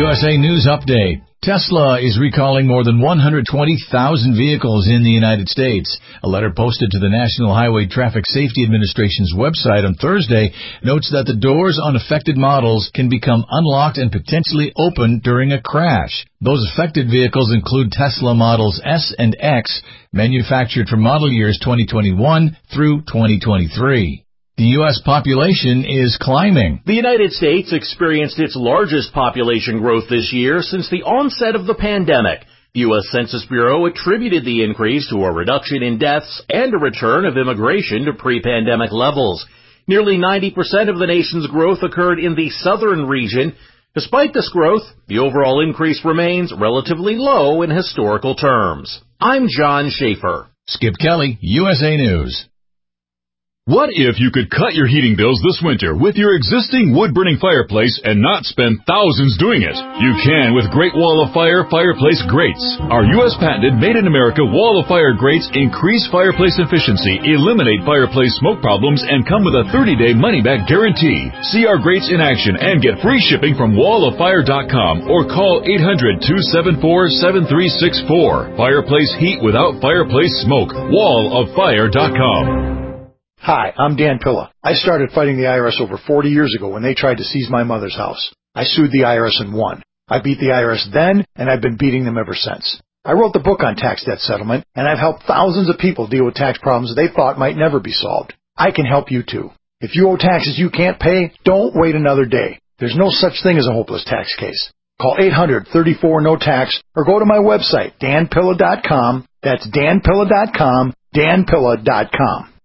USA News Update. Tesla is recalling more than 120,000 vehicles in the United States. A letter posted to the National Highway Traffic Safety Administration's website on Thursday notes that the doors on affected models can become unlocked and potentially opened during a crash. Those affected vehicles include Tesla Models S and X, manufactured from model years 2021 through 2023. The U.S. population is climbing. The United States experienced its largest population growth this year since the onset of the pandemic. The U.S. Census Bureau attributed the increase to a reduction in deaths and a return of immigration to pre-pandemic levels. Nearly 90% of the nation's growth occurred in the southern region. Despite this growth, the overall increase remains relatively low in historical terms. I'm John Schaefer. Skip Kelly, USA News. What if you could cut your heating bills this winter with your existing wood-burning fireplace and not spend thousands doing it? You can with Great Wall of Fire fireplace grates. Our U.S. patented made-in-America Wall of Fire grates increase fireplace efficiency, eliminate fireplace smoke problems, and come with a 30-day money-back guarantee. See our grates in action and get free shipping from walloffire.com or call 800-274-7364. Fireplace heat without fireplace smoke. walloffire.com. Hi, I'm Dan Pilla. I started fighting the IRS over 40 years ago when they tried to seize my mother's house. I sued the IRS and won. I beat the IRS then, and I've been beating them ever since. I wrote the book on tax debt settlement, and I've helped thousands of people deal with tax problems they thought might never be solved. I can help you too. If you owe taxes you can't pay, don't wait another day. There's no such thing as a hopeless tax case. Call 800-34-NO-TAX or go to my website, danpilla.com. That's danpilla.com, danpilla.com.